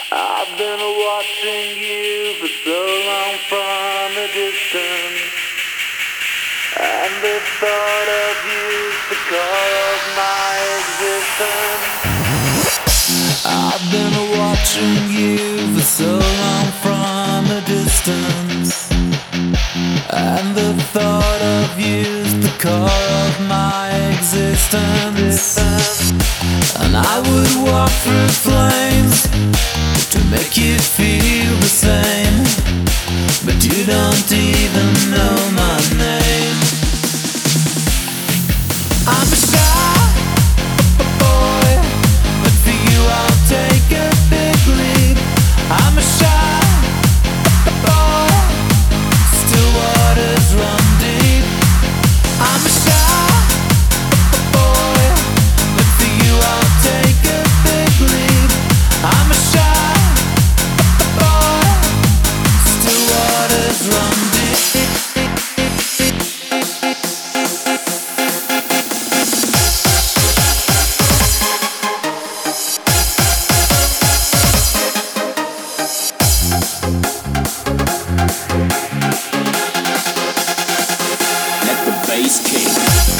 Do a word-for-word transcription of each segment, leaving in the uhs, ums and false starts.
I've been watching you for so long from a distance, and the thought of you's the core of my existence. I've been watching you for so long from a distance, and the thought of you's the core of my existence. And I would walk through flames to make you feel the same, but you don't even know my name. I'm a shy boy, but for you I'll take a big leap. I'm a shy boy, still waters run deep. I'm a shy boy, but for you I'll take a big leap. I'm a shy boy, still waters run deep. Let the bass kick.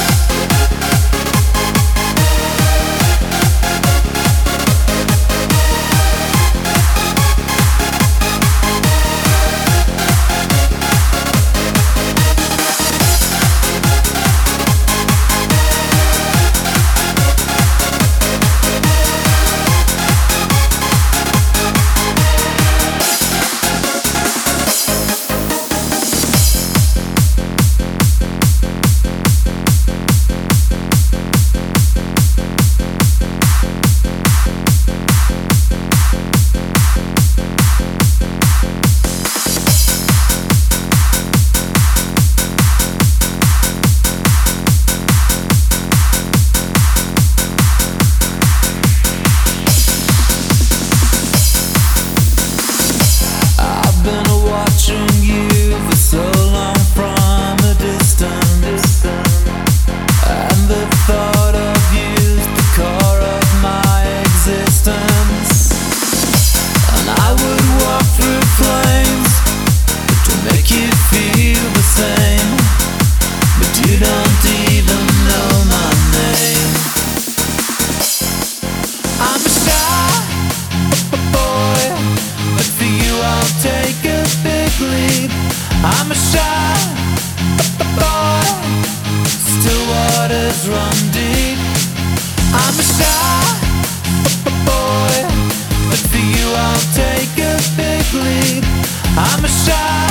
I've been watching you for so long from a distance, and the thought of you's the core of my existence. And I would walk through flames to make you feel the same, but you don't even know my name. I'm a shy boy, but for you I'll take a big leap. I'm a shy boy, still waters run deep. I'm a shy boy, but for you I'll take a big leap. I'm a shy